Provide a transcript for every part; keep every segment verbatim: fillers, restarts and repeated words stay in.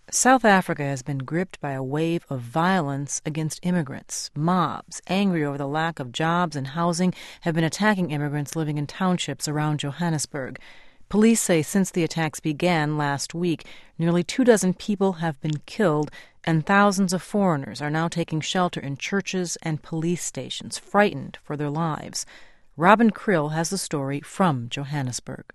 South Africa has been gripped by a wave of violence against immigrants. Mobs, angry over the lack of jobs and housing, have been attacking immigrants living in townships around Johannesburg. Police say since the attacks began last week, nearly two dozen people have been killed, and thousands of foreigners are now taking shelter in churches and police stations, frightened for their lives. Robin Kriel has the story from Johannesburg.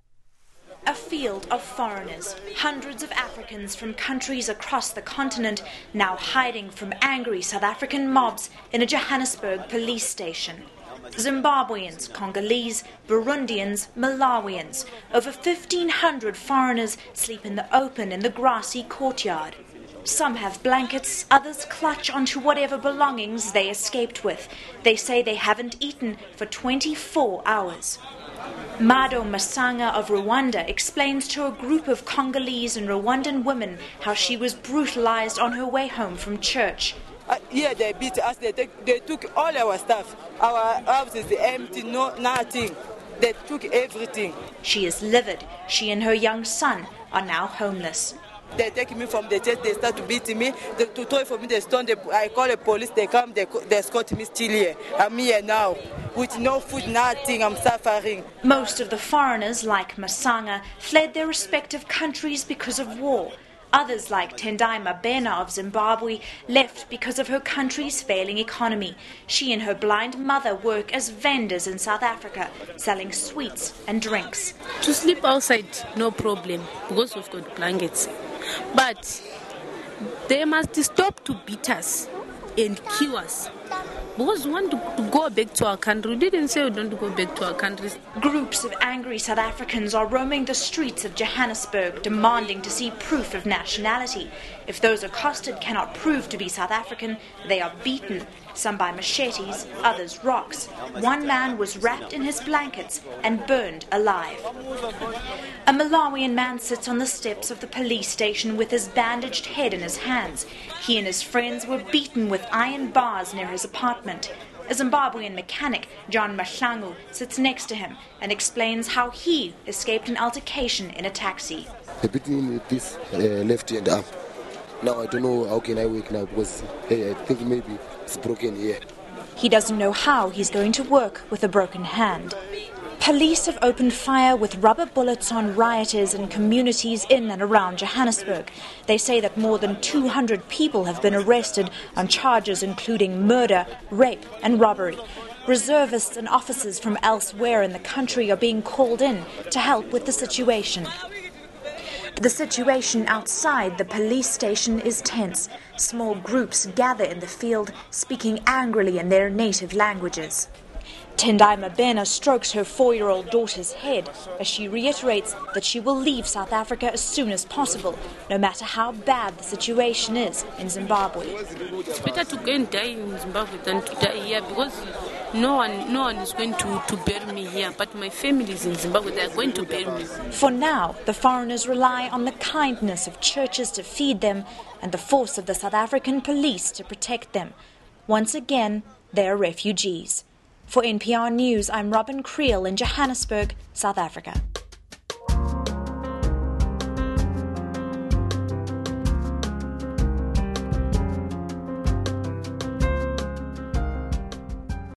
A field of foreigners, hundreds of Africans from countries across the continent now hiding from angry South African mobs in a Johannesburg police station. Zimbabweans, Congolese, Burundians, Malawians. Over fifteen hundred foreigners sleep in the open in the grassy courtyard. Some have blankets, others clutch onto whatever belongings they escaped with. They say they haven't eaten for twenty-four hours. Mado Masanga of Rwanda explains to a group of Congolese and Rwandan women how she was brutalized on her way home from church. Uh, yeah, they beat us. They, take, they took all our stuff. Our house is empty, no nothing. They took everything. She is livid. She and her young son are now homeless. They take me from the church, they start to beat me, they, to throw for me the stone. They, I call the police, they come, they, they escort me still here. I'm here now, with no food, nothing, I'm suffering. Most of the foreigners, like Masanga, fled their respective countries because of war. Others, like Tendai Mabena of Zimbabwe, left because of her country's failing economy. She and her blind mother work as vendors in South Africa, selling sweets and drinks. To sleep outside, no problem, because we've got blankets. But they must stop to beat us and kill us. Because we want to, to go back to our country. We didn't say we don't go back to our countries. Groups of angry South Africans are roaming the streets of Johannesburg, demanding to see proof of nationality. If those accosted cannot prove to be South African, they are beaten, some by machetes, others rocks. One man was wrapped in his blankets and burned alive. A Malawian man sits on the steps of the police station with his bandaged head in his hands. He and his friends were beaten with iron bars near his apartment. A Zimbabwean mechanic, John Mahlangu, sits next to him and explains how he escaped an altercation in a taxi. They beat me with this uh, left hand up. Now I don't know how can I wake now because hey, I think maybe it's broken here. He doesn't know how he's going to work with a broken hand. Police have opened fire with rubber bullets on rioters in communities in and around Johannesburg. They say that more than two hundred people have been arrested on charges including murder, rape and robbery. Reservists and officers from elsewhere in the country are being called in to help with the situation. The situation outside the police station is tense. Small groups gather in the field, speaking angrily in their native languages. Tendai Mabena strokes her four-year-old daughter's head as she reiterates that she will leave South Africa as soon as possible, no matter how bad the situation is in Zimbabwe. It's better to go and die in Zimbabwe than to die here because no one, no one is going to, to bury me here. But my family is in Zimbabwe, they are going to bury me. For now, the foreigners rely on the kindness of churches to feed them and the force of the South African police to protect them. Once again, they are refugees. For N P R News, I'm Robin Kriel in Johannesburg, South Africa.